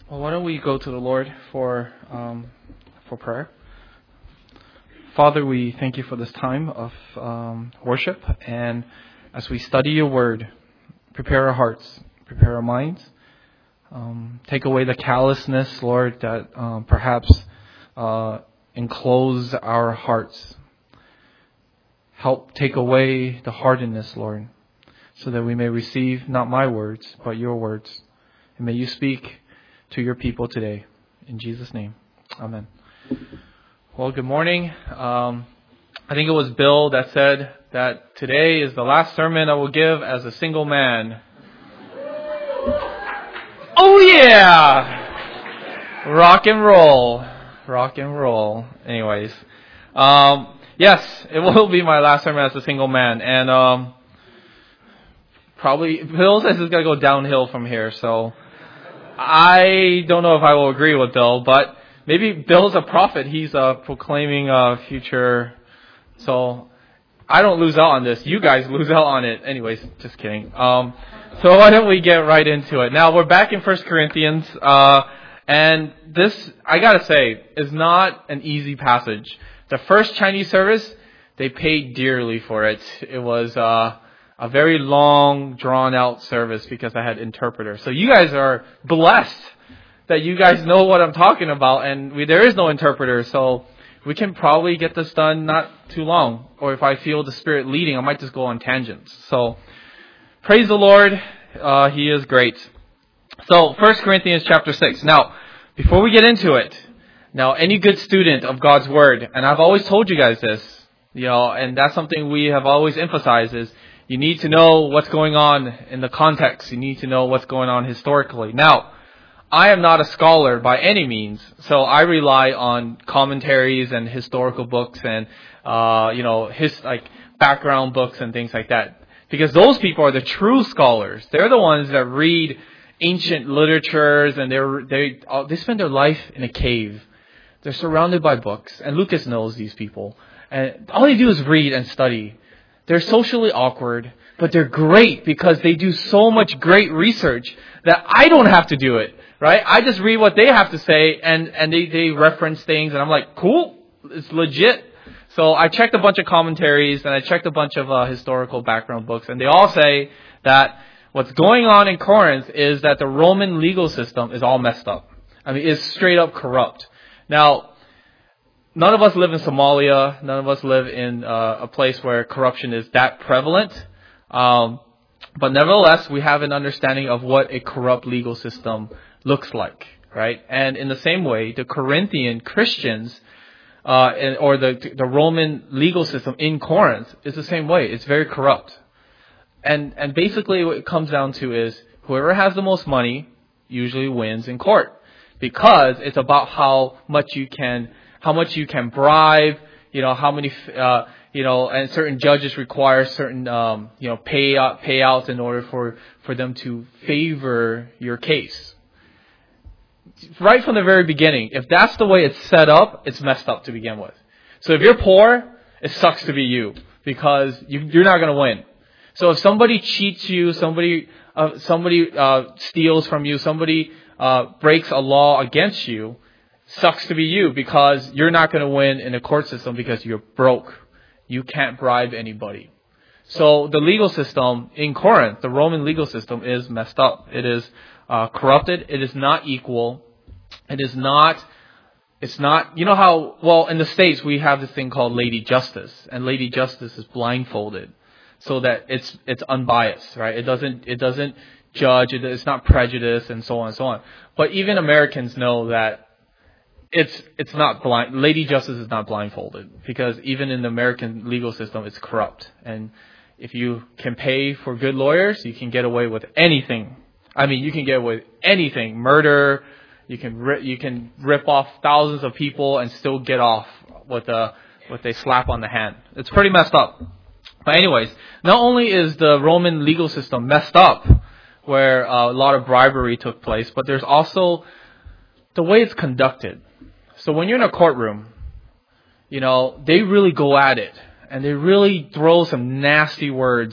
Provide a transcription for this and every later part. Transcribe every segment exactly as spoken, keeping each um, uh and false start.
Well, why don't we go to the Lord for um, for prayer? Father, we thank you for this time of um, worship, and as we study your word, prepare our hearts, prepare our minds, um, take away the callousness, Lord, that um, perhaps uh, enclose our hearts. Help take away the hardness, Lord, so that we may receive not my words, but your words. And may you speak to your people today. In Jesus' name, amen. Well, good morning. Um, I think it was Bill that said that today is the last sermon I will give as a single man. Oh yeah! Rock and roll. Rock and roll. Anyways. Um, yes, it will be my last sermon as a single man. And um, probably, Bill says it's going to go downhill from here, so I don't know if I will agree with Bill, but maybe Bill's a prophet. He's uh, proclaiming a future. So I don't lose out on this. You guys lose out on it. Anyways, just kidding. Um, so why don't we get right into it? Now, we're back in First Corinthians. Uh, and this, I got to say, is not an easy passage. The first Chinese service, they paid dearly for it. It was uh, a very long, drawn-out service because I had interpreters. So you guys are blessed that you guys know what I'm talking about, and we, there is no interpreter, so we can probably get this done not too long. Or if I feel the Spirit leading, I might just go on tangents. So praise the Lord. Uh, he is great. So First Corinthians chapter six. Now, before we get into it, now any good student of God's Word, and I've always told you guys this, you know, and that's something we have always emphasized is you need to know what's going on in the context. You need to know what's going on historically. Now, I am not a scholar by any means, so I rely on commentaries and historical books and, uh, you know, his, like, background books and things like that. Because those people are the true scholars. They're the ones that read ancient literatures, and they're, they, they spend their life in a cave. They're surrounded by books, and Lucas knows these people. And all they do is read and study. They're socially awkward, but they're great because they do so much great research that I don't have to do it, right? I just read what they have to say, and, and they, they reference things, and I'm like, cool, it's legit. So I checked a bunch of commentaries, and I checked a bunch of uh, historical background books, and they all say that what's going on in Corinth is that the Roman legal system is all messed up. I mean, it's straight up corrupt. Now, none of us live in Somalia. None of us live in uh, a place where corruption is that prevalent. Um, but nevertheless, we have an understanding of what a corrupt legal system looks like, right? And in the same way, the Corinthian Christians, uh, and, or the the Roman legal system in Corinth is the same way. It's very corrupt. And and basically what it comes down to is whoever has the most money usually wins in court, because it's about how much you can how much you can bribe, you know, how many, uh, you know, and certain judges require certain, um, you know, pay out, payouts in order for, for them to favor your case. Right from the very beginning, if that's the way it's set up, it's messed up to begin with. So if you're poor, it sucks to be you, because you, you're not going to win. So if somebody cheats you, somebody, uh, somebody, uh, steals from you, somebody, uh, breaks a law against you, sucks to be you, because you're not going to win in a court system because you're broke. You can't bribe anybody. So the legal system in Corinth, the Roman legal system, is messed up. It is uh, corrupted. It is not equal. It is not, it's not, you know how, well, in the States we have this thing called Lady Justice, and Lady Justice is blindfolded so that it's it's unbiased, right? It doesn't, it doesn't judge, it, it's not prejudice, and so on and so on. But even Americans know that It's it's not blind. Lady Justice is not blindfolded, because even in the American legal system, it's corrupt. And if you can pay for good lawyers, you can get away with anything. I mean, you can get away with anything. Murder. You can ri- you can rip off thousands of people and still get off with a with a slap on the hand. It's pretty messed up. But anyways, not only is the Roman legal system messed up, where uh, a lot of bribery took place, but there's also the way it's conducted. So when you're in a courtroom, you know, they really go at it, and they really throw some nasty words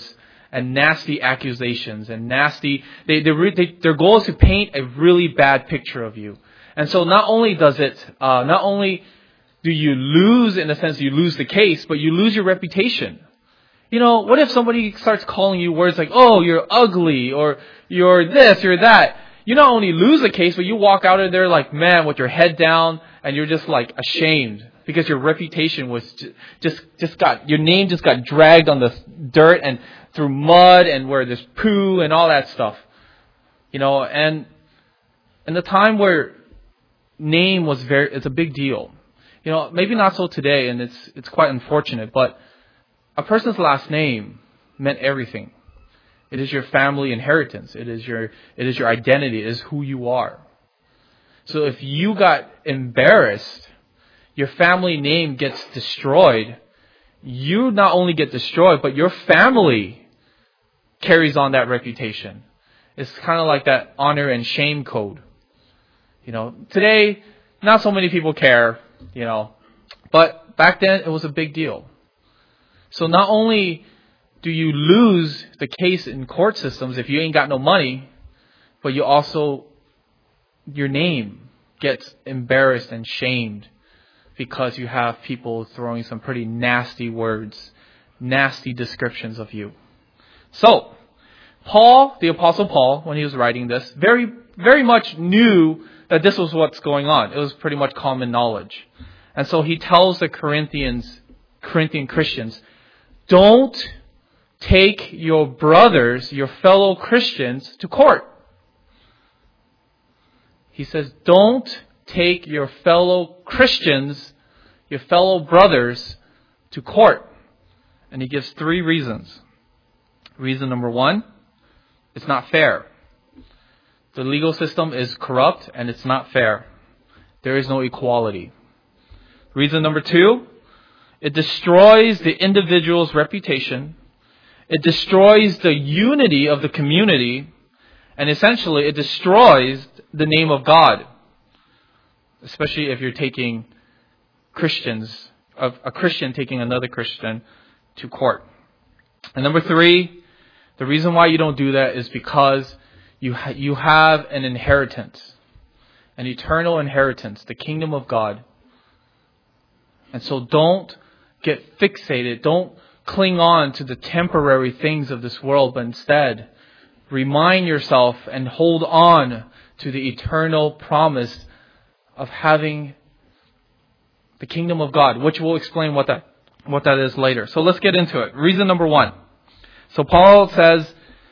and nasty accusations and nasty, they, they, they, their goal is to paint a really bad picture of you. And so not only does it, uh, not only do you lose, in a sense, you lose the case, but you lose your reputation. You know, what if somebody starts calling you words like, oh, you're ugly, or you're this, you're that? You not only lose the case, but you walk out of there like, man, with your head down, and you're just like ashamed because your reputation was just, just got, your name just got dragged on the dirt and through mud and where there's poo and all that stuff. You know, and in the time where name was very, it's a big deal. You know, maybe not so today, and it's it's quite unfortunate, but a person's last name meant everything. It is your family inheritance. It is your it is your identity. It is who you are. So if you got embarrassed, your family name gets destroyed. You not only get destroyed, but your family carries on that reputation. It's kind of like that honor and shame code. You know, today, not so many people care, you know, but back then it was a big deal. So not only do you lose the case in court systems if you ain't got no money, but you also, your name gets embarrassed and shamed because you have people throwing some pretty nasty words, nasty descriptions of you. So, Paul, the Apostle Paul, when he was writing this, very, very much knew that this was what's going on. It was pretty much common knowledge. And so he tells the Corinthians, Corinthian Christians, don't take your brothers, your fellow Christians, to court. He says, don't take your fellow Christians, your fellow brothers, to court. And he gives three reasons. Reason number one, it's not fair. The legal system is corrupt and it's not fair. There is no equality. Reason number two, it destroys the individual's reputation. It destroys the unity of the community. And essentially, it destroys the name of God. Especially if you're taking Christians, a Christian taking another Christian to court. And number three, the reason why you don't do that is because you ha- you have an inheritance, an eternal inheritance, the kingdom of God. And so don't get fixated. Don't cling on to the temporary things of this world, but instead remind yourself and hold on to the eternal promise of having the kingdom of God, which we'll explain what that what that is later. So let's get into it. Reason number one. So Paul says,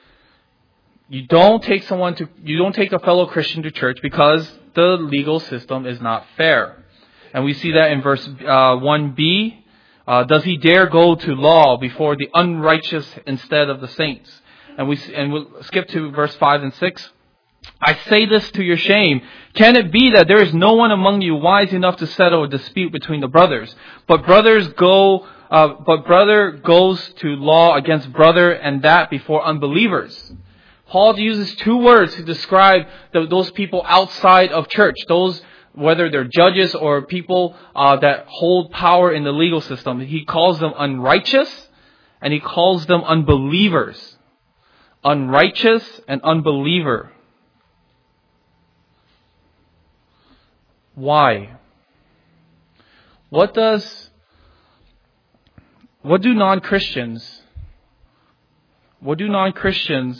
you don't take someone to, you don't take a fellow Christian to church because the legal system is not fair. And we see that in verse uh, one b. Uh, does he dare go to law before the unrighteous instead of the saints? And we and we'll skip to verse five and six. I say this to your shame. Can it be that there is no one among you wise enough to settle a dispute between the brothers? But brothers go, uh, but brother goes to law against brother, and that before unbelievers. Paul uses two words to describe the, those people outside of church. Those, whether they're judges or people uh, that hold power in the legal system. He calls them unrighteous, and he calls them unbelievers. Unrighteous and unbeliever. Why? What does, what do non-Christians, what do non-Christians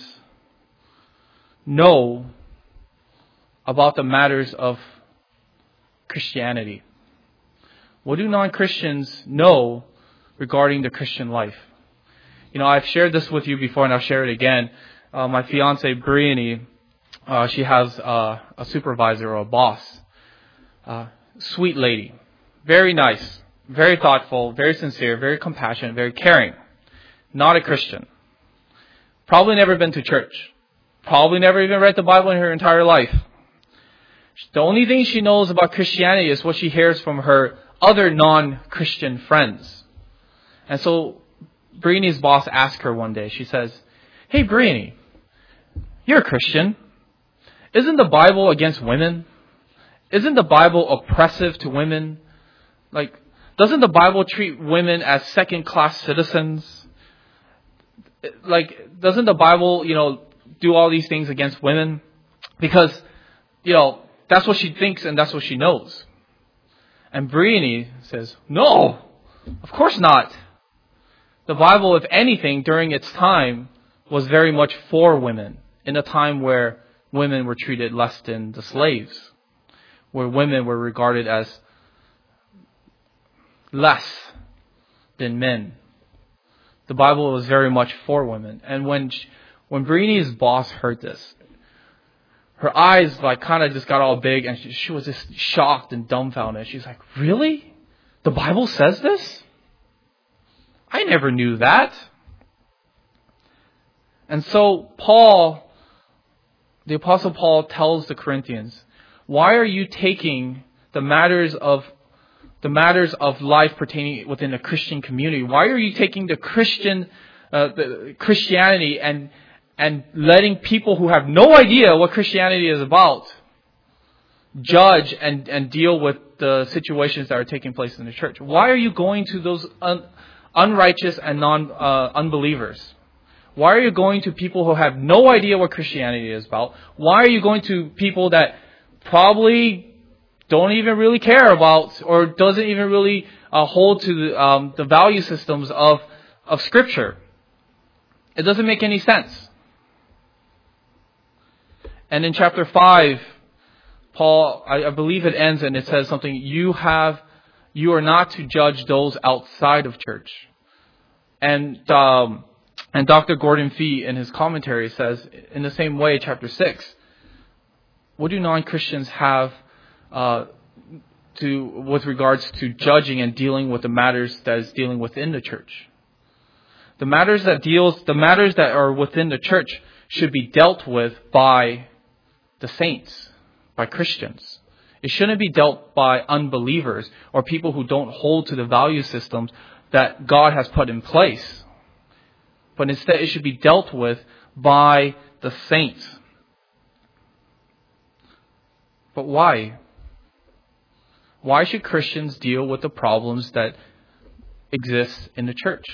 know about the matters of Christianity? What do non-Christians know regarding the Christian life? You know, I've shared this with you before and I'll share it again. Uh, my fiance, Brittany, uh, she has uh, a supervisor or a boss. Uh, sweet lady. Very nice. Very thoughtful. Very sincere. Very compassionate. Very caring. Not a Christian. Probably never been to church. Probably never even read the Bible in her entire life. The only thing she knows about Christianity is what she hears from her other non-Christian friends. And so Brittany's boss asked her one day, she says, "Hey Brittany, you're a Christian. Isn't the Bible against women? Isn't the Bible oppressive to women? Like, doesn't the Bible treat women as second-class citizens? like, doesn't the Bible, you know, do all these things against women? Because, you know, that's what she thinks and that's what she knows. And Brittany says, no, of course not. The Bible, if anything, during its time, was very much for women. In a time where women were treated less than the slaves. Where women were regarded as less than men. The Bible was very much for women. And when she, when Brittany's boss heard this, her eyes like kind of just got all big, and she, she was just shocked and dumbfounded. She's like, really? The Bible says this? I never knew that. And so Paul, the Apostle Paul tells the Corinthians, why are you taking the matters of the matters of life pertaining within the Christian community? Why are you taking the Christian uh, the Christianity and and letting people who have no idea what Christianity is about judge and, and deal with the situations that are taking place in the church? Why are you going to those un, unrighteous and non uh, unbelievers? Why are you going to people who have no idea what Christianity is about? Why are you going to people that probably don't even really care about or doesn't even really uh, hold to the, um, the value systems of, of Scripture? It doesn't make any sense. And in chapter five, Paul, I, I believe it ends and it says something, you have, you are not to judge those outside of church. And, um, and Doctor Gordon Fee in his commentary says, in the same way, chapter six, what do non-Christians have uh, to with regards to judging and dealing with the matters that is dealing within the church? The matters that deals, the matters that are within the church should be dealt with by the saints, by Christians. It shouldn't be dealt by unbelievers or people who don't hold to the value systems that God has put in place. But instead it should be dealt with by the saints. But why? Why should Christians deal with the problems that exist in the church?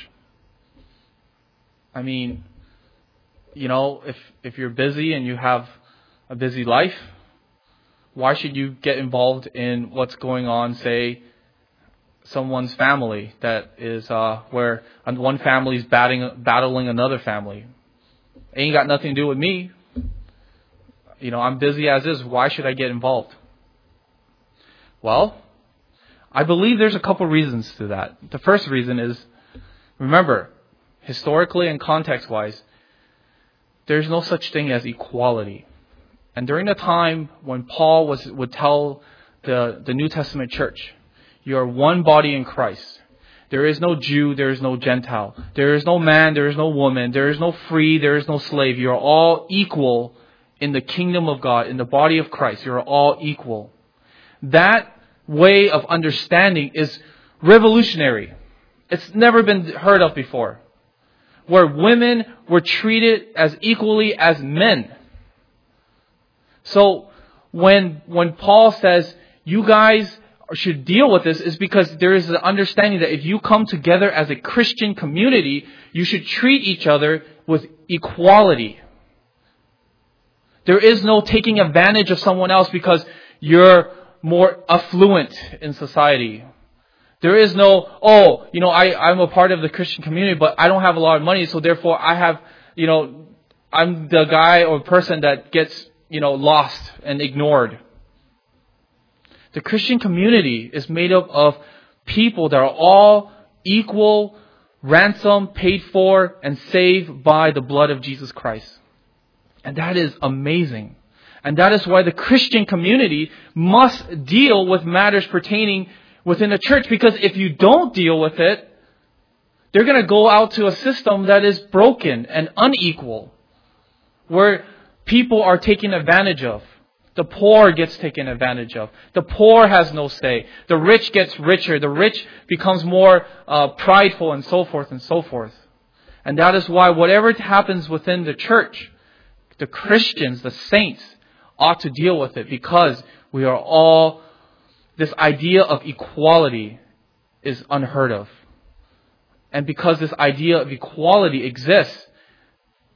I mean, you know, if if you're busy and you have a busy life, why should you get involved in what's going on, say, someone's family that is uh, where one family is batting, battling another family? It ain't got nothing to do with me. You know, I'm busy as is. Why should I get involved? Well, I believe there's a couple reasons to that. The first reason is, remember, historically and context-wise, there's no such thing as equality. And during the time when Paul was would tell the, the New Testament church, you are one body in Christ. There is no Jew, there is no Gentile. There is no man, there is no woman. There is no free, there is no slave. You are all equal in the kingdom of God, in the body of Christ. You are all equal. That way of understanding is revolutionary. It's never been heard of before. Where women were treated as equally as men. So when when Paul says you guys should deal with this, is because there is an understanding that if you come together as a Christian community, you should treat each other with equality. There is no taking advantage of someone else because you're more affluent in society. There is no, oh, you know, I, I'm a part of the Christian community, but I don't have a lot of money, so therefore I have, you know, I'm the guy or person that gets, you know, lost and ignored. The Christian community is made up of people that are all equal, ransomed, paid for, and saved by the blood of Jesus Christ. And that is amazing. And that is why the Christian community must deal with matters pertaining within the church. Because if you don't deal with it, they're going to go out to a system that is broken and unequal, where people are taken advantage of. The poor gets taken advantage of. The poor has no say. The rich gets richer. The rich becomes more uh, prideful, and so forth and so forth. And that is why whatever happens within the church, the Christians, the saints, ought to deal with it, because we are all, this idea of equality is unheard of. And because this idea of equality exists,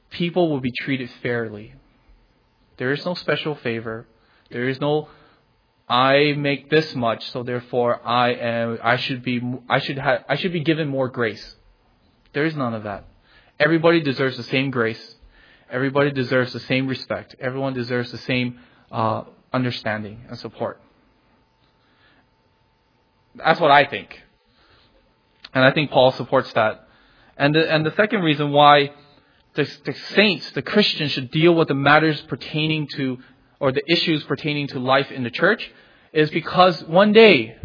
people will be treated fairly. There is no special favor. There is no, I make this much, so therefore I am, I should be, I should have, I should be given more grace. There is none of that. Everybody deserves the same grace. Everybody deserves the same respect. Everyone deserves the same uh, understanding and support. That's what I think. And I think Paul supports that. And the, and the second reason why the, the saints, the Christians, should deal with the matters pertaining to, or the issues pertaining to life in the church, is because one day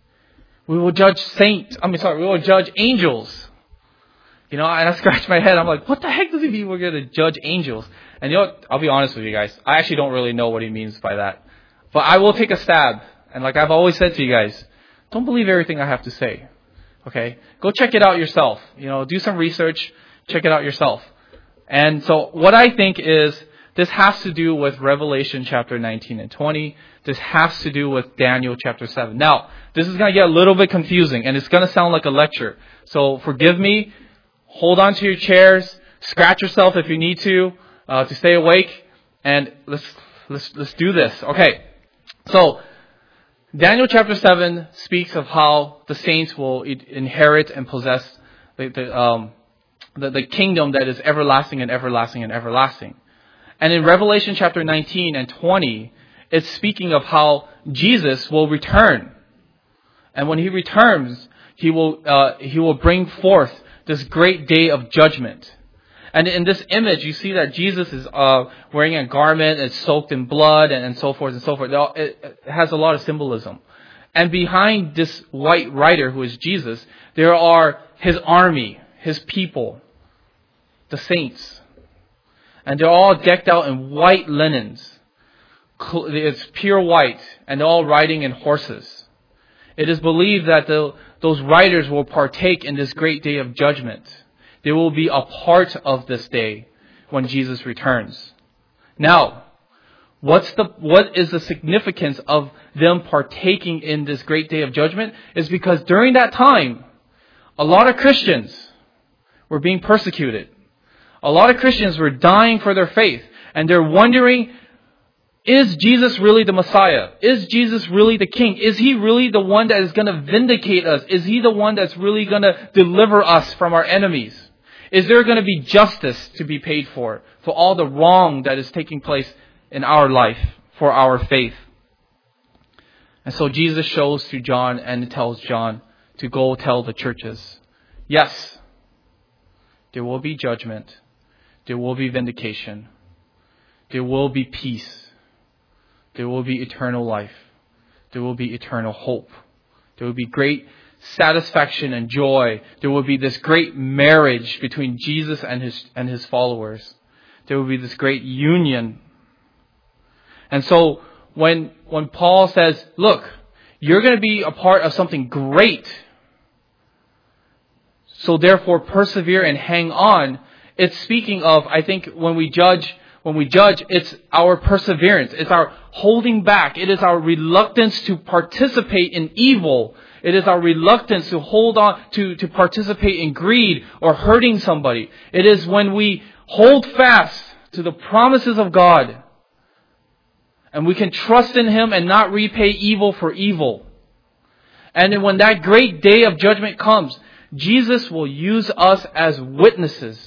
we will judge saints. I mean, sorry, we will judge angels. You know, and I scratch my head. I'm like, what the heck does he mean we're going to judge angels? And you know what? I'll be honest with you guys. I actually don't really know what he means by that. But I will take a stab. And like I've always said to you guys, don't believe everything I have to say. Okay? Go check it out yourself. You know, do some research. Check it out yourself. And so what I think is this has to do with Revelation chapter nineteen and twenty. This has to do with Daniel chapter seven. Now, this is going to get a little bit confusing and it's going to sound like a lecture. So forgive me. Hold on to your chairs. Scratch yourself if you need to, uh, to stay awake. And let's, let's, let's do this. Okay. So, Daniel chapter seven speaks of how the saints will inherit and possess the, the, um, the, the kingdom that is everlasting and everlasting and everlasting. And in Revelation chapter nineteen and twenty, it's speaking of how Jesus will return. And when he returns, he will, uh, he will bring forth this great day of judgment. And in this image, you see that Jesus is uh, wearing a garment, it's soaked in blood, and, and so forth and so forth. It, it has a lot of symbolism. And behind this white rider, who is Jesus, there are his army, his people, the saints. And they're all decked out in white linens. It's pure white, and they're all riding in horses. It is believed that the those riders will partake in this great day of judgment. They will be a part of this day when Jesus returns. Now, what's the what is the significance of them partaking in this great day of judgment? Is because during that time, a lot of Christians were being persecuted. A lot of Christians were dying for their faith, and they're wondering, is Jesus really the Messiah? Is Jesus really the King? Is he really the one that is going to vindicate us? Is he the one that's really going to deliver us from our enemies? Is there going to be justice to be paid for, for all the wrong that is taking place in our life, for our faith? And so Jesus shows to John and tells John to go tell the churches, yes, there will be judgment. There will be vindication. There will be peace. There will be eternal life. There will be eternal hope. There will be great satisfaction and joy. There will be this great marriage between Jesus and his and his followers. There will be this great union. And so when when Paul says, look, you're going to be a part of something great, so therefore persevere and hang on, it's speaking of, I think, when we judge When we judge, it's our perseverance. It's our holding back. It is our reluctance to participate in evil. It is our reluctance to hold on, to, to participate in greed or hurting somebody. It is when we hold fast to the promises of God and we can trust in Him and not repay evil for evil. And then when that great day of judgment comes, Jesus will use us as witnesses.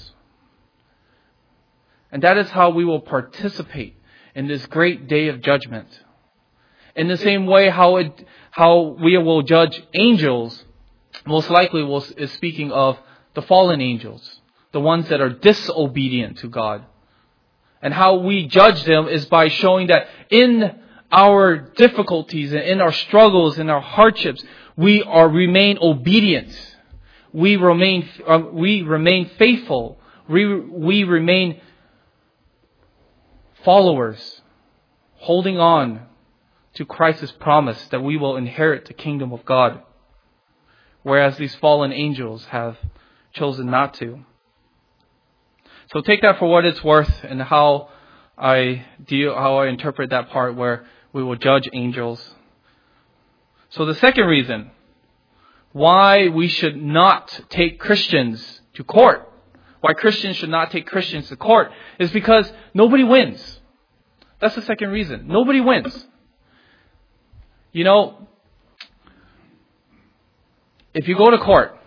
And that is how we will participate in this great day of judgment. In the same way how it, how we will judge angels, most likely will, is speaking of the fallen angels, the ones that are disobedient to God. And how we judge them is by showing that in our difficulties and in our struggles and our hardships, we are remain obedient. We remain uh, we remain faithful. We we remain followers, holding on to Christ's promise that we will inherit the kingdom of God, whereas these fallen angels have chosen not to. So take that for what it's worth, and how I deal, how I interpret that part where we will judge angels. So the second reason why we should not take Christians to court, why Christians should not take Christians to court is because nobody wins. That's the second reason. Nobody wins. You know, if you go to court,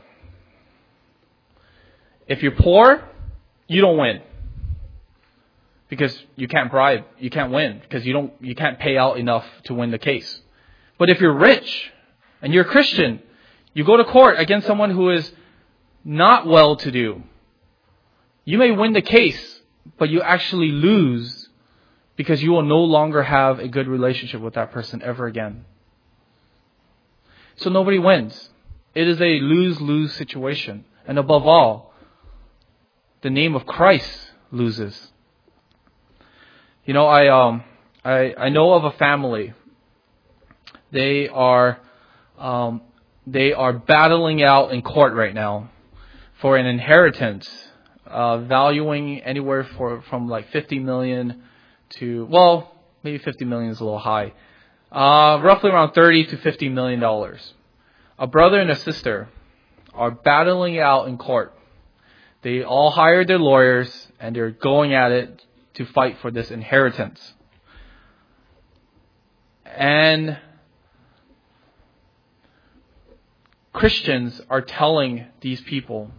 if you're poor, you don't win. Because you can't bribe, you can't win, because you don't, you can't pay out enough to win the case. But if you're rich and you're a Christian, you go to court against someone who is not well-to-do. You may win the case, but you actually lose because you will no longer have a good relationship with that person ever again. So nobody wins. It is a lose-lose situation. And above all, the name of Christ loses. You know, I um I, I know of a family. They are um they are battling out in court right now for an inheritance, uh, valuing anywhere for from like fifty million to, well, maybe fifty million is a little high, uh, roughly around thirty to fifty million dollars. A brother and a sister are battling out in court. They all hired their lawyers and they're going at it to fight for this inheritance. And Christians are telling these people,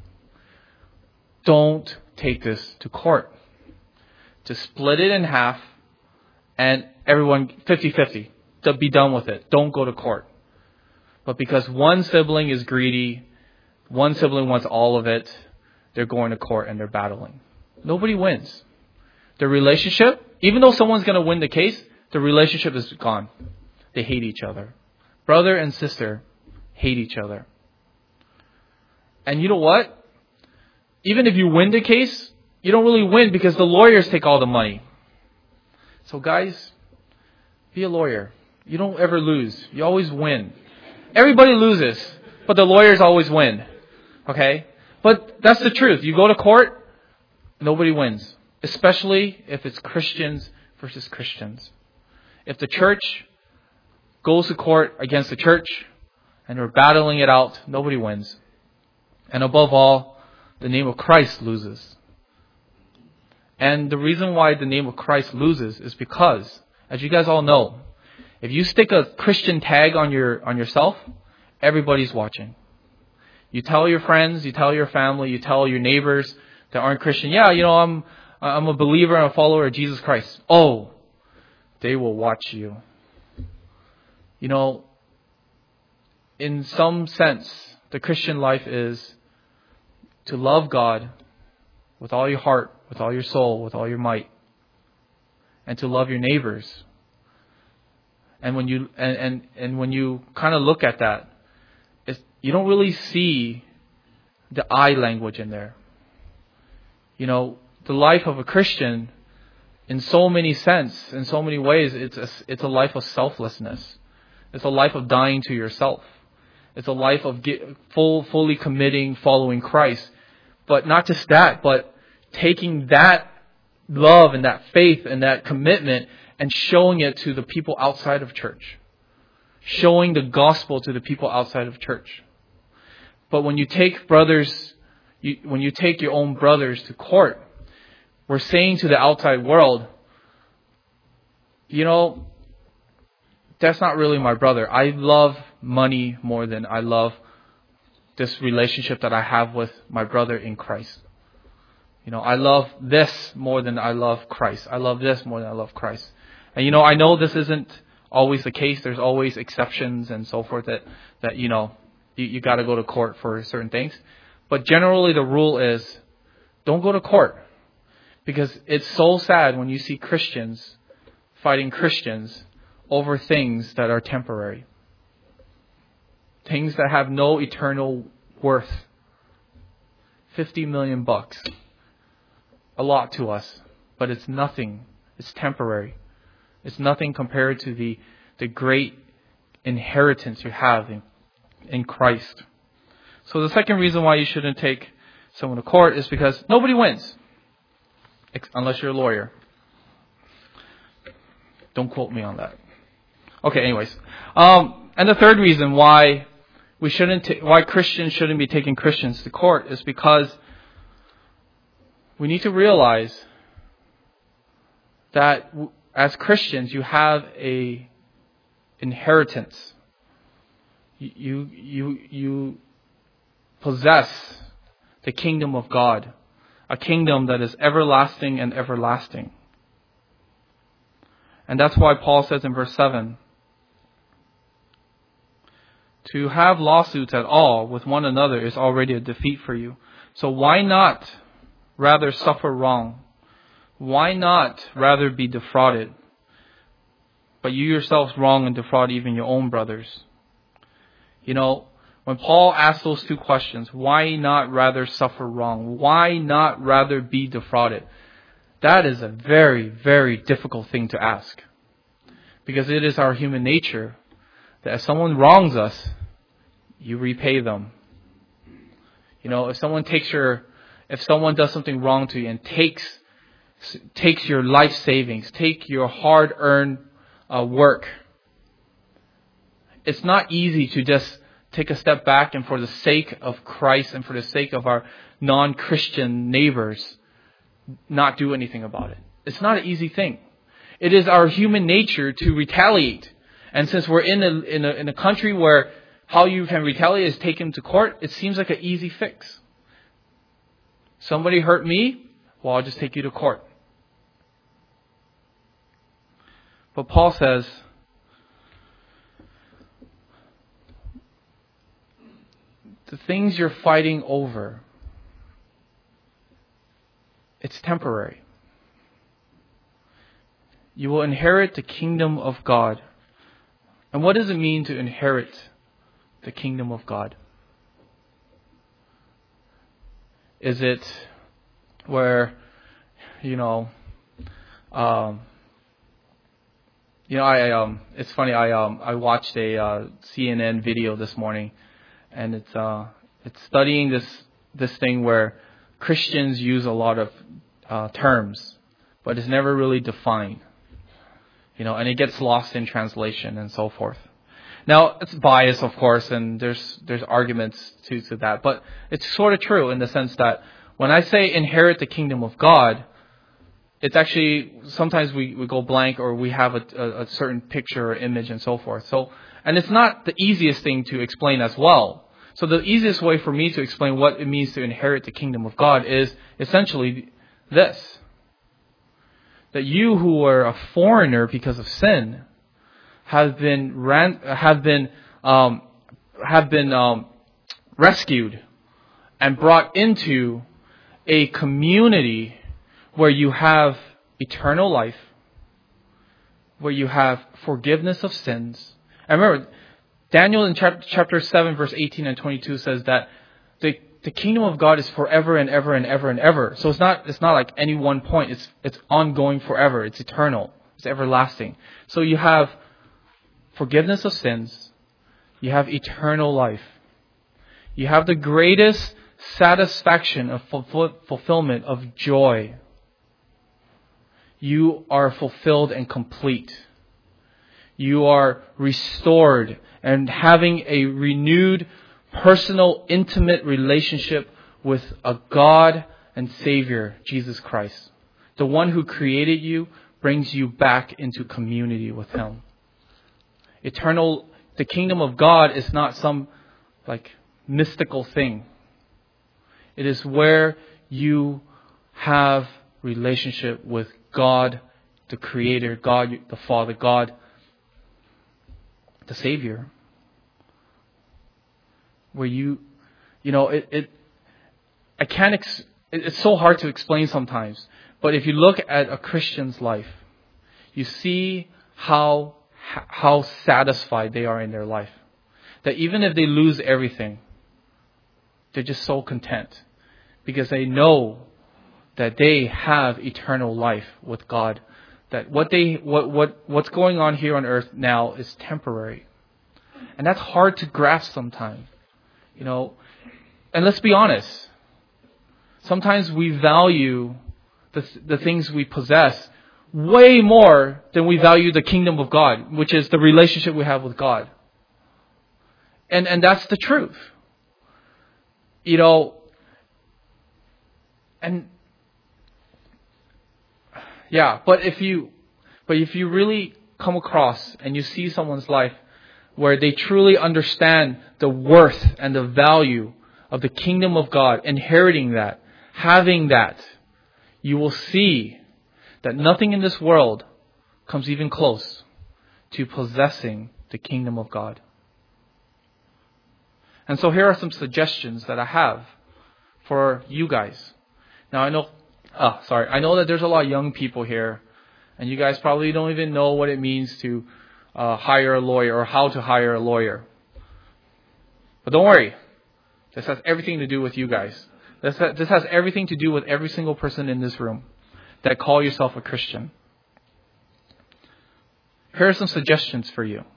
don't take this to court. To split it in half and everyone fifty-fifty. To be done with it. Don't go to court. But because one sibling is greedy, one sibling wants all of it, they're going to court and they're battling. Nobody wins. The relationship, even though someone's going to win the case, the relationship is gone. They hate each other. Brother and sister hate each other. And you know what? Even if you win the case, you don't really win because the lawyers take all the money. So guys, be a lawyer. You don't ever lose. You always win. Everybody loses, but the lawyers always win. Okay? But that's the truth. You go to court, nobody wins. Especially if it's Christians versus Christians. If the church goes to court against the church and we're battling it out, nobody wins. And above all, the name of Christ loses. And the reason why the name of Christ loses is because, as you guys all know, if you stick a Christian tag on your on yourself, everybody's watching. You tell your friends, you tell your family, you tell your neighbors that aren't Christian, yeah, you know, I'm I'm a believer and a follower of Jesus Christ. Oh, they will watch you. You know, in some sense, the Christian life is to love God with all your heart, with all your soul, with all your might, and to love your neighbors. And when you and and, and when you kind of look at that, it's, you don't really see the I language in there. You know, the life of a Christian, in so many sense, in so many ways, it's a, it's a life of selflessness. It's a life of dying to yourself. It's a life of get, full, fully committing, following Christ. But not just that, but taking that love and that faith and that commitment and showing it to the people outside of church. Showing the gospel to the people outside of church. But when you take brothers, you, when you take your own brothers to court, we're saying to the outside world, you know, that's not really my brother. I love money more than I love this relationship that I have with my brother in Christ. You know, I love this more than I love Christ. I love this more than I love Christ. And, you know, I know this isn't always the case. There's always exceptions and so forth that, that you know, you, you got to go to court for certain things. But generally the rule is don't go to court. Because it's so sad when you see Christians fighting Christians over things that are temporary. Things that have no eternal worth. fifty million bucks. A lot to us. But it's nothing. It's temporary. It's nothing compared to the, the great inheritance you have in, in Christ. So the second reason why you shouldn't take someone to court is because nobody wins. Unless you're a lawyer. Don't quote me on that. Okay, anyways. Um, and the third reason why we shouldn't, ta- why Christians shouldn't be taking Christians to court is because we need to realize that as Christians, you have a inheritance. You, you, you possess the kingdom of God, a kingdom that is everlasting and everlasting. And that's why Paul says in verse seven, to have lawsuits at all with one another is already a defeat for you. So why not rather suffer wrong? Why not rather be defrauded? But you yourselves wrong and defraud even your own brothers. You know, when Paul asks those two questions, why not rather suffer wrong? Why not rather be defrauded? That is a very, very difficult thing to ask. Because it is our human nature that if someone wrongs us, you repay them. You know, if someone takes your, if someone does something wrong to you and takes, takes your life savings, take your hard-earned uh, work, it's not easy to just take a step back and for the sake of Christ and for the sake of our non-Christian neighbors, not do anything about it. It's not an easy thing. It is our human nature to retaliate. And since we're in a, in a, in a country where how you can retaliate is take him to court, it seems like an easy fix. Somebody hurt me, well, I'll just take you to court. But Paul says, the things you're fighting over, it's temporary. You will inherit the kingdom of God. And what does it mean to inherit the kingdom of God? Is it where, you know, um, you know, I um, it's funny. I um, I watched a uh, C N N video this morning, and it's uh, it's studying this this thing where Christians use a lot of uh, terms, but it's never really defined. You know, and it gets lost in translation and so forth. Now, it's biased, of course, and there's there's arguments to, to that. But it's sort of true in the sense that when I say inherit the kingdom of God, it's actually, sometimes we, we go blank or we have a, a, a certain picture or image and so forth. So, and it's not the easiest thing to explain as well. So the easiest way for me to explain what it means to inherit the kingdom of God is essentially this. That you who are a foreigner because of sin have been ran, have been um, have been um, rescued and brought into a community where you have eternal life, where you have forgiveness of sins. And remember, Daniel in chapter seven, verse eighteen and twenty-two says that the the kingdom of God is forever and ever and ever and ever. So it's not it's not like any one point. It's it's ongoing forever. It's eternal. It's everlasting. So you have forgiveness of sins. You have eternal life. You have the greatest satisfaction of fulfill, fulfillment of joy. You are fulfilled and complete. You are restored and having a renewed, personal, intimate relationship with a God and Savior, Jesus Christ. The one who created you brings you back into community with Him. Eternal, the kingdom of God is not some like mystical thing. It is where you have relationship with God, the Creator, God, the Father, God, the Savior. Where you, you know, it, it I can't, ex- it's so hard to explain sometimes. But if you look at a Christian's life, you see how, how satisfied they are in their life. That even if they lose everything, they're just so content. Because they know that they have eternal life with God. That what they, what, what, what's going on here on earth now is temporary. And that's hard to grasp sometimes. You know, and let's be honest. Sometimes we value the the things we possess way more than we value the kingdom of God, which is the relationship we have with God. And and that's the truth. You know, and Yeah, but if you, but if you really come across and you see someone's life where they truly understand the worth and the value of the kingdom of God, inheriting that, having that, you will see that nothing in this world comes even close to possessing the kingdom of God. And so here are some suggestions that I have for you guys. Now I know, oh, sorry, I know that there's a lot of young people here, and you guys probably don't even know what it means to uh, hire a lawyer or how to hire a lawyer. But don't worry, this has everything to do with you guys. This ha- this has everything to do with every single person in this room that call yourself a Christian. Here are some suggestions for you.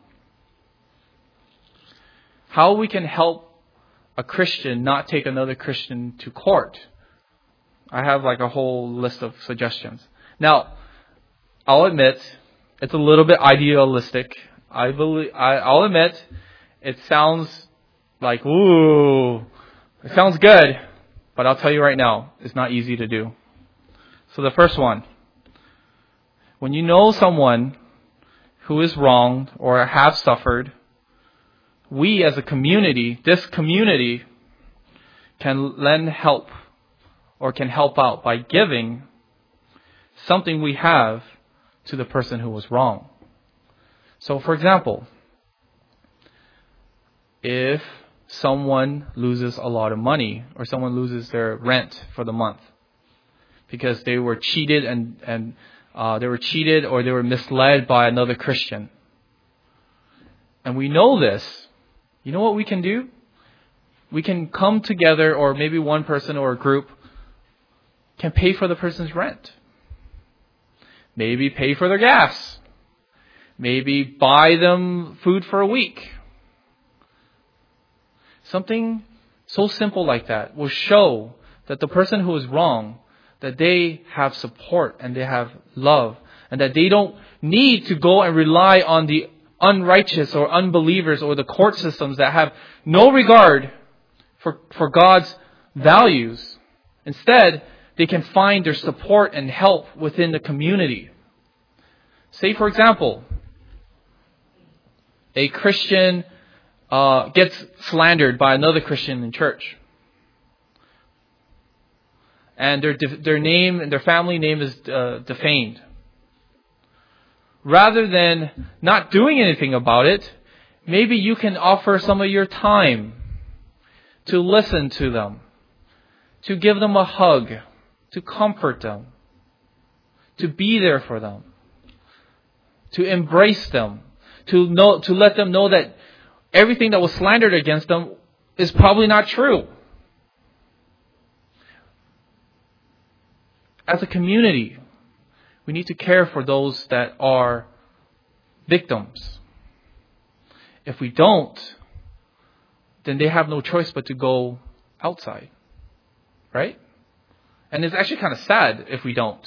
How we can help a Christian not take another Christian to court. I have like a whole list of suggestions. Now, I'll admit, it's a little bit idealistic. I believe, I, I'll admit, it sounds like, ooh, it sounds good. But I'll tell you right now, it's not easy to do. So the first one, when you know someone who is wronged or have suffered, we as a community, this community, can lend help or can help out by giving something we have to the person who was wrong. So for example, if someone loses a lot of money or someone loses their rent for the month because they were cheated and, and uh, they were cheated or they were misled by another Christian, and we know this, you know what we can do? We can come together, or maybe one person or a group can pay for the person's rent. Maybe pay for their gas. Maybe buy them food for a week. Something so simple like that will show that the person who is wrong, that they have support and they have love, and that they don't need to go and rely on the unrighteous or unbelievers or the court systems that have no regard for, for God's values. Instead, they can find their support and help within the community. Say, for example, a Christian uh, gets slandered by another Christian in church. And their their name and their family name is uh, defamed. Rather than not doing anything about it, maybe you can offer some of your time to listen to them, to give them a hug, to comfort them, to be there for them, to embrace them, to know, to let them know that everything that was slandered against them is probably not true. As a community, we need to care for those that are victims. If we don't, then they have no choice but to go outside. Right? And it's actually kind of sad if we don't.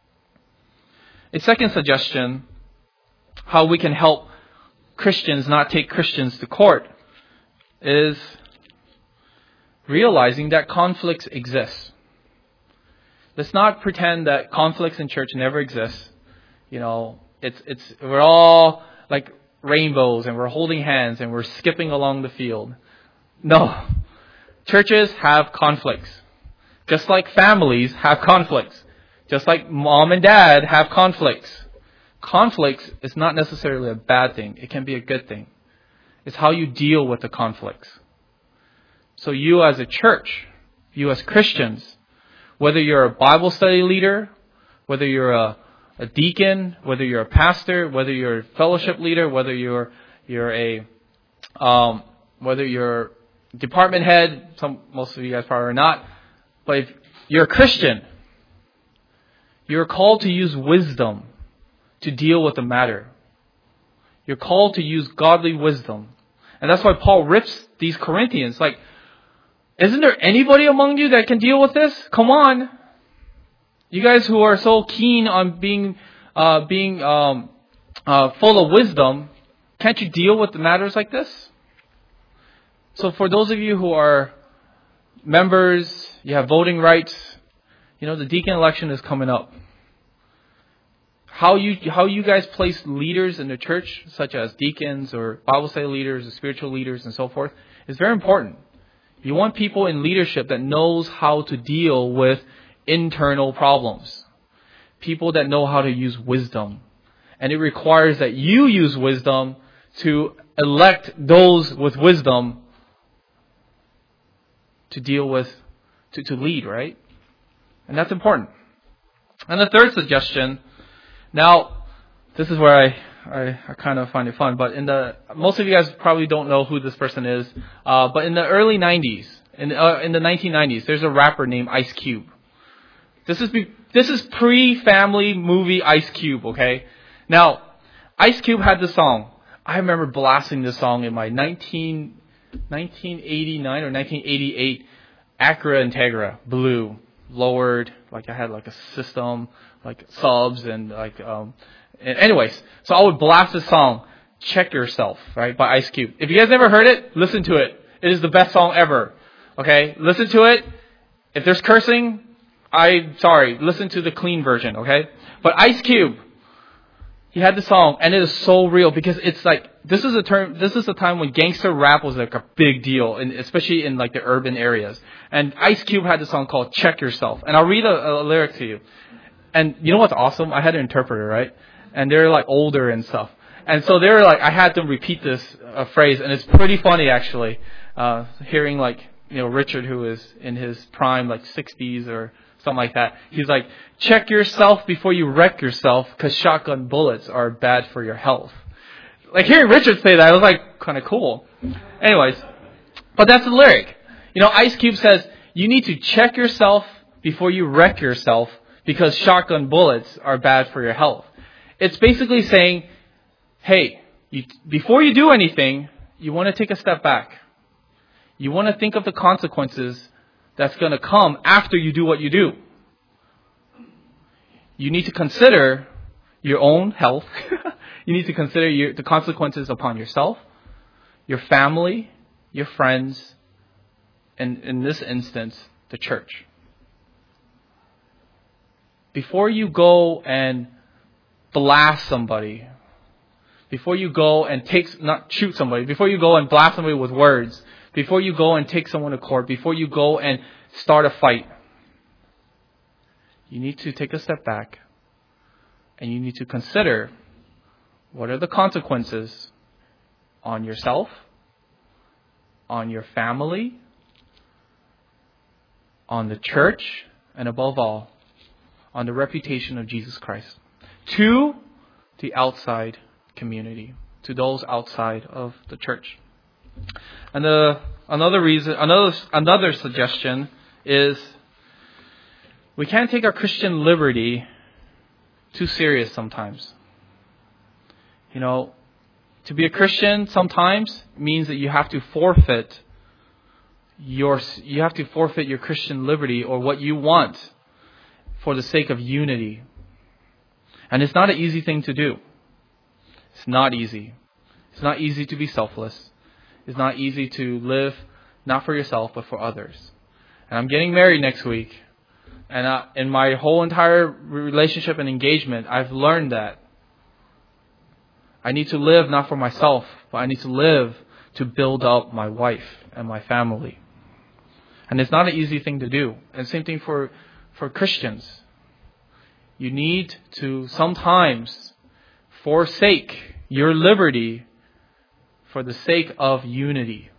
A second suggestion, how we can help Christians not take Christians to court, is realizing that conflicts exist. Let's not pretend that conflicts in church never exist. You know, it's it's we're all like rainbows and we're holding hands and we're skipping along the field. No. Churches have conflicts. Just like families have conflicts. Just like mom and dad have conflicts. Conflicts is not necessarily a bad thing. It can be a good thing. It's how you deal with the conflicts. So you as a church, you as Christians, whether you're a Bible study leader, whether you're a, a deacon, whether you're a pastor, whether you're a fellowship leader, whether you're you're a um, whether you're department head, some most of you guys probably are not, but if you're a Christian, you're called to use wisdom to deal with the matter. You're called to use godly wisdom. And that's why Paul rips these Corinthians. Like, isn't there anybody among you that can deal with this? Come on. You guys who are so keen on being uh, being um, uh, full of wisdom, can't you deal with the matters like this? So for those of you who are members, you have voting rights, you know, the deacon election is coming up. how you how you guys place leaders in the church, such as deacons or Bible study leaders or spiritual leaders and so forth, is very important. You want people in leadership that knows how to deal with internal problems. People that know how to use wisdom. And it requires that you use wisdom to elect those with wisdom to deal with, to, to lead, right? And that's important. And the third suggestion, now, this is where I, I, I kind of find it fun, but in the, most of you guys probably don't know who this person is, uh, but in the early nineties, in, uh, in the nineteen nineties, there's a rapper named Ice Cube. This is, be, this is pre-family movie Ice Cube, okay? Now, Ice Cube had this song. I remember blasting this song in my nineteen, nineteen eighty-nine or nineteen eighty-eight Acura Integra Blue, lowered, like I had like a system, like subs and like, um, and anyways, so I would blast this song, Check Yourself, right, by Ice Cube. If you guys never heard it, listen to it. It is the best song ever, okay? Listen to it. If there's cursing, I'm sorry, listen to the clean version, okay? But Ice Cube, he had the song, and it is so real because it's like, this is a term, this is a time when gangster rap was like a big deal, and especially in like the urban areas. And Ice Cube had this song called Check Yourself. And I'll read a, a lyric to you. And you know what's awesome? I had an interpreter, right? And they're like older and stuff. And so they're like, I had them repeat this uh, phrase, and it's pretty funny actually, uh, hearing like, you know, Richard, who is in his prime, like sixties or something like that. He's like, check yourself before you wreck yourself, because shotgun bullets are bad for your health. Like hearing Richard say that, it was like kind of cool. Anyways, but that's the lyric. You know, Ice Cube says, you need to check yourself before you wreck yourself, because shotgun bullets are bad for your health. It's basically saying, hey, you, before you do anything, you want to take a step back. You want to think of the consequences that's going to come after you do what you do. You need to consider your own health. You need to consider your, the consequences upon yourself, your family, your friends, and in this instance, the church. Before you go and blast somebody, before you go and take, not shoot somebody, before you go and blast somebody with words, before you go and take someone to court, before you go and start a fight, you need to take a step back and you need to consider what are the consequences on yourself, on your family, on the church, and above all, on the reputation of Jesus Christ to the outside community, to those outside of the church. And the, another reason, another another suggestion is we can't take our Christian liberty too serious sometimes. You know, to be a Christian sometimes means that you have to forfeit your you have to forfeit your Christian liberty or what you want for the sake of unity. And it's not an easy thing to do. It's not easy. It's not easy to be selfless. It's not easy to live not for yourself but for others. And I'm getting married next week. And uh, in my whole entire relationship and engagement, I've learned that I need to live not for myself, but I need to live to build up my wife and my family. And it's not an easy thing to do. And same thing for, for Christians. You need to sometimes forsake your liberty for the sake of unity.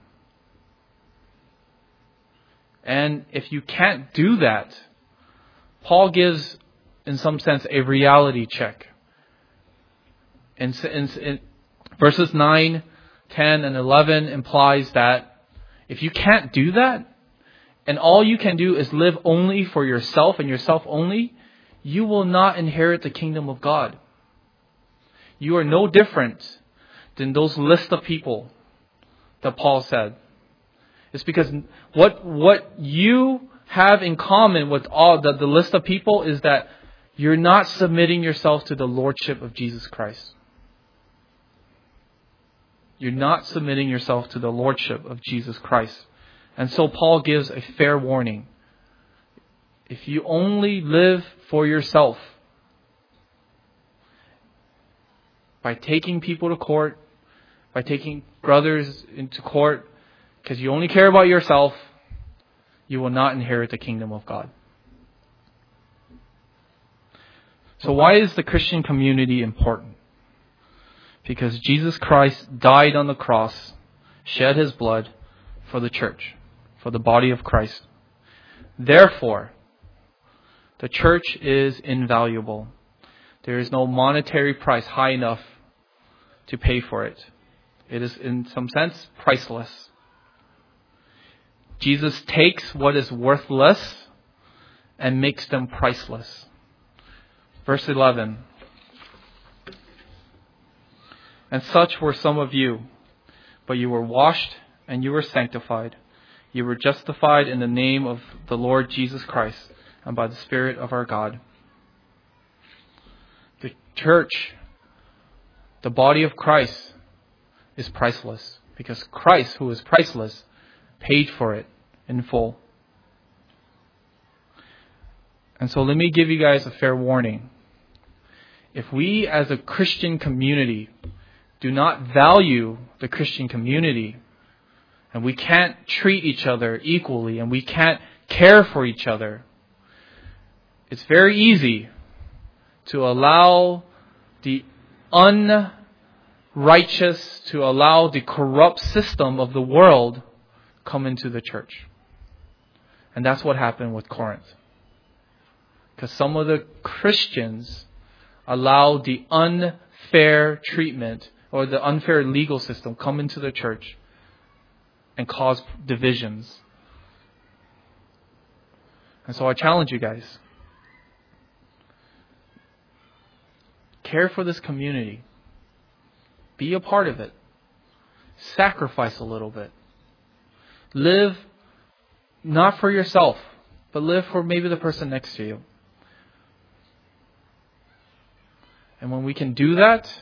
And if you can't do that, Paul gives, in some sense, a reality check. In, in, in verses nine, ten, and eleven implies that if you can't do that, and all you can do is live only for yourself and yourself only, you will not inherit the kingdom of God. You are no different than those list of people that Paul said. It's because what what you have in common with all the, the list of people is that you're not submitting yourself to the lordship of Jesus Christ. You're not submitting yourself to the lordship of Jesus Christ. And so Paul gives a fair warning. If you only live for yourself, by taking people to court, by taking brothers into court, because you only care about yourself, you will not inherit the kingdom of God. So why is the Christian community important? Because Jesus Christ died on the cross, shed His blood for the church, for the body of Christ. Therefore, the church is invaluable. There is no monetary price high enough to pay for it. It is, in some sense, priceless. Jesus takes what is worthless and makes them priceless. Verse eleven. And such were some of you, but you were washed and you were sanctified. You were justified in the name of the Lord Jesus Christ and by the Spirit of our God. The church, the body of Christ, is priceless because Christ, who is priceless, paid for it in full. And so let me give you guys a fair warning. If we as a Christian community do not value the Christian community, and we can't treat each other equally, and we can't care for each other, it's very easy to allow the unrighteous, to allow the corrupt system of the world come into the church. And that's what happened with Corinth. Because some of the Christians allowed the unfair treatment or the unfair legal system come into the church and cause divisions. And so I challenge you guys. Care for this community. Be a part of it. Sacrifice a little bit. Live not for yourself, but live for maybe the person next to you. And when we can do that,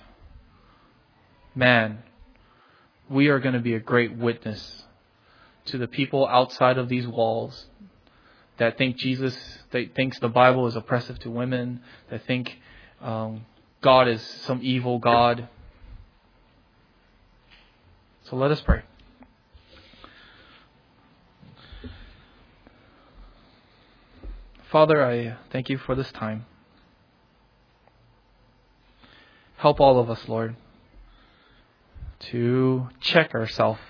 man, we are going to be a great witness to the people outside of these walls that think Jesus, that thinks the Bible is oppressive to women, that think um, God is some evil God. So let us pray. Father, I thank you for this time. Help all of us, Lord, to check ourselves,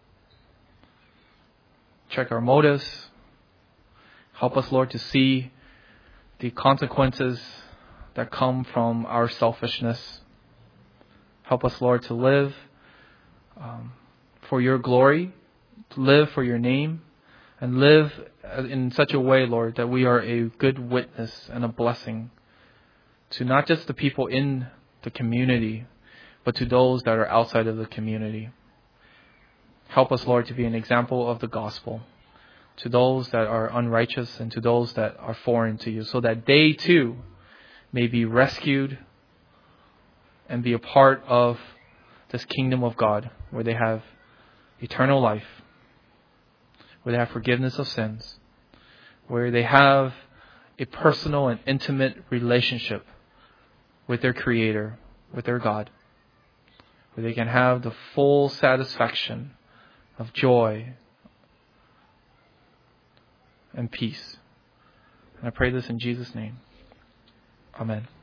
check our motives. Help us, Lord, to see the consequences that come from our selfishness. Help us, Lord, to live um, for your glory, to live for your name, and live in such a way, Lord, that we are a good witness and a blessing to not just the people in the community, but to those that are outside of the community. Help us, Lord, to be an example of the gospel to those that are unrighteous and to those that are foreign to you, so that they too may be rescued and be a part of this kingdom of God, where they have eternal life, where they have forgiveness of sins, where they have a personal and intimate relationship with their Creator, with their God, where they can have the full satisfaction of joy and peace. And I pray this in Jesus' name. Amen.